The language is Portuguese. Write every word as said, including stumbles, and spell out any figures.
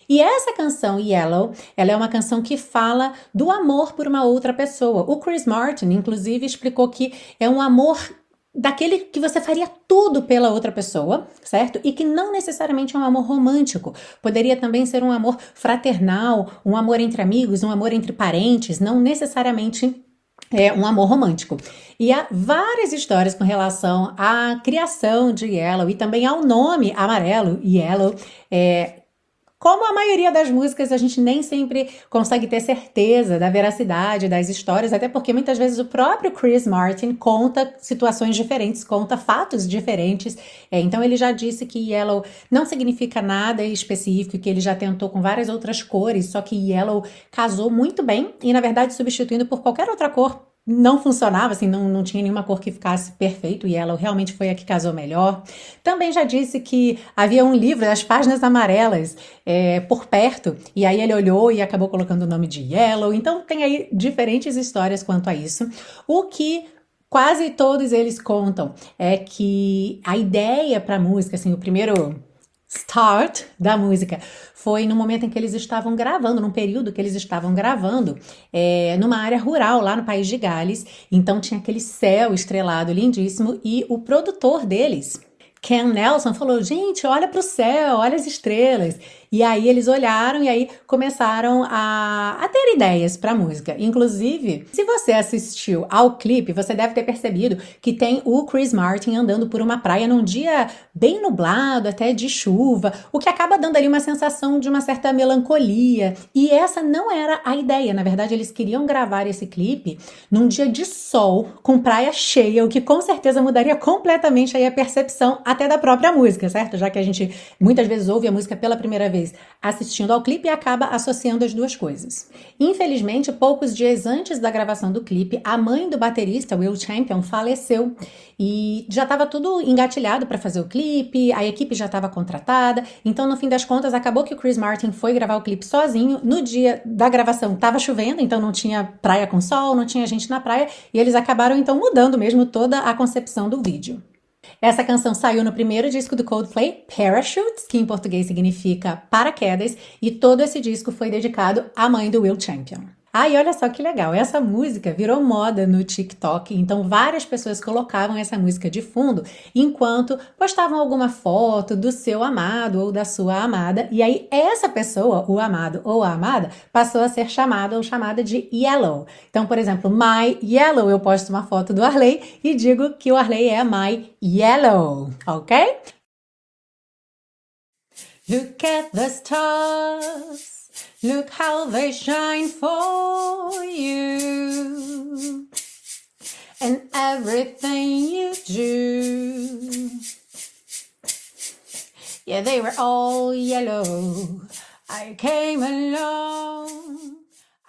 E essa canção, Yellow, ela é uma canção que fala do amor por uma outra pessoa. O Chris Martin, inclusive, explicou que é um amor daquele que você faria tudo pela outra pessoa, certo? E que não necessariamente é um amor romântico. Poderia também ser um amor fraternal, um amor entre amigos, um amor entre parentes, não necessariamente é um amor romântico. E há várias histórias com relação à criação de Yellow e também ao nome amarelo, Yellow. É, como a maioria das músicas, a gente nem sempre consegue ter certeza da veracidade das histórias, até porque muitas vezes o próprio Chris Martin conta situações diferentes, conta fatos diferentes. É, então ele já disse que Yellow não significa nada específico, que ele já tentou com várias outras cores, só que Yellow casou muito bem e, na verdade, substituindo por qualquer outra cor não funcionava, assim, não, não tinha nenhuma cor que ficasse perfeito e ela realmente foi a que casou melhor. Também já disse que havia um livro, as páginas amarelas, é, por perto, e aí ele olhou e acabou colocando o nome de Yellow. Então tem aí diferentes histórias quanto a isso. O que quase todos eles contam é que a ideia para a música, assim, o primeiro start da música foi no momento em que eles estavam gravando, num período que eles estavam gravando é, numa área rural lá no país de Gales. Então tinha aquele céu estrelado lindíssimo e o produtor deles, Ken Nelson, falou: gente, olha para o céu, olha as estrelas. E aí eles olharam e aí começaram a, a ter ideias para a música. Inclusive, se você assistiu ao clipe, você deve ter percebido que tem o Chris Martin andando por uma praia num dia bem nublado, até de chuva, o que acaba dando ali uma sensação de uma certa melancolia. E essa não era a ideia. Na verdade, eles queriam gravar esse clipe num dia de sol, com praia cheia, o que com certeza mudaria completamente aí a percepção até da própria música, certo? Já que a gente muitas vezes ouve a música pela primeira vez assistindo ao clipe e acaba associando as duas coisas. Infelizmente, poucos dias antes da gravação do clipe, a mãe do baterista, Will Champion, faleceu e já estava tudo engatilhado para fazer o clipe, a equipe já estava contratada, então no fim das contas acabou que o Chris Martin foi gravar o clipe sozinho. No dia da gravação estava chovendo, então não tinha praia com sol, não tinha gente na praia e eles acabaram então mudando mesmo toda a concepção do vídeo. Essa canção saiu no primeiro disco do Coldplay, Parachutes, que em português significa paraquedas, e todo esse disco foi dedicado à mãe do Will Champion. Ah, e olha só que legal, essa música virou moda no TikTok, então várias pessoas colocavam essa música de fundo enquanto postavam alguma foto do seu amado ou da sua amada, e aí essa pessoa, o amado ou a amada, passou a ser chamada ou chamada de Yellow. Então, por exemplo, My Yellow, eu posto uma foto do Arley e digo que o Arley é My Yellow, ok? Look at the stars. Look how they shine for you. And everything you do. Yeah, they were all yellow. I came along.